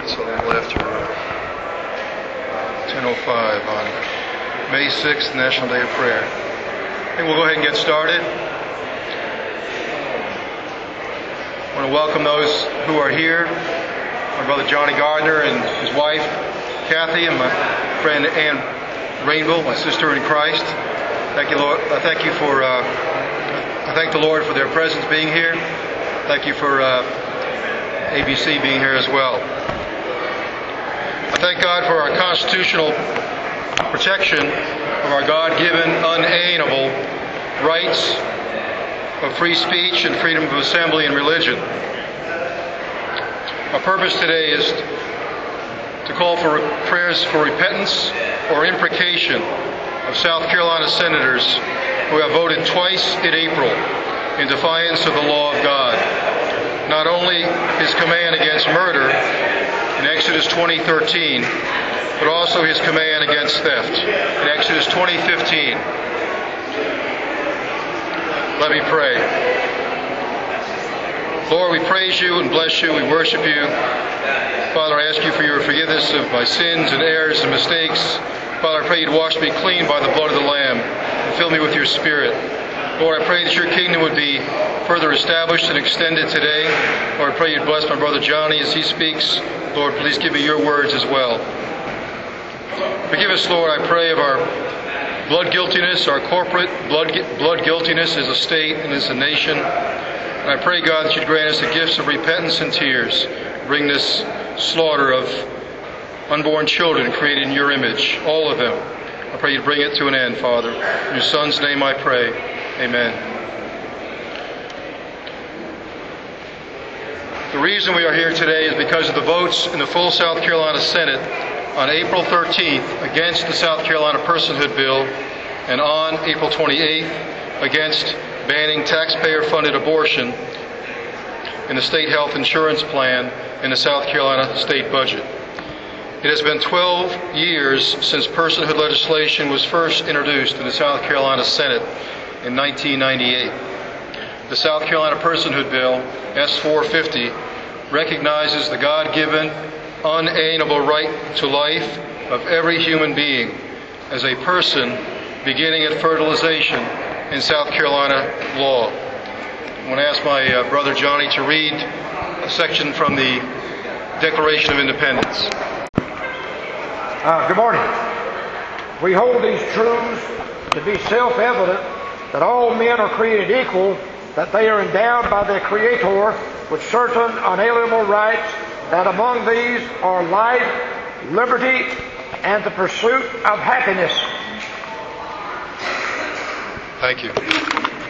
It's a little after 10:05 on May 6th, National Day of Prayer. I think we'll go ahead and get started. I want to welcome those who are here. My brother Johnny Gardner and his wife Kathy, and my friend Ann Rainville, my sister in Christ. Thank you, Lord. I thank the Lord for their presence being here. Thank you for ABC being here as well. I thank God for our constitutional protection of our God-given, unalienable rights of free speech and freedom of assembly and religion. Our purpose today is to call for prayers for repentance or imprecation of South Carolina senators who have voted twice in April in defiance of the law of God. Not only His command against murder in Exodus 20:13, but also His command against theft in Exodus 20:15. Let me pray. Lord, we praise You and bless You. We worship You. Father, I ask You for Your forgiveness of my sins and errors and mistakes. Father, I pray You'd wash me clean by the blood of the Lamb and fill me with Your Spirit. Lord, I pray that Your kingdom would be further established and extended today. Lord, I pray You'd bless my brother Johnny as he speaks. Lord, please give me Your words as well. Forgive us, Lord, I pray, of our blood guiltiness, our corporate blood guiltiness as a state and as a nation. And I pray, God, that You'd grant us the gifts of repentance and tears. Bring this slaughter of unborn children created in Your image, all of them. I pray You'd bring it to an end, Father. In Your Son's name I pray. Amen. The reason we are here today is because of the votes in the full South Carolina Senate on April 13th against the South Carolina Personhood Bill and on April 28th against banning taxpayer-funded abortion in the state health insurance plan in the South Carolina state budget. It has been 12 years since personhood legislation was first introduced in the South Carolina Senate in 1998. The South Carolina Personhood Bill, S-450, recognizes the God-given, unalienable right to life of every human being as a person beginning at fertilization in South Carolina law. I want to ask my brother Johnny to read a section from the Declaration of Independence. Good morning. We hold these truths to be self-evident that all men are created equal, that they are endowed by their Creator with certain unalienable rights, that among these are life, liberty, and the pursuit of happiness. Thank you.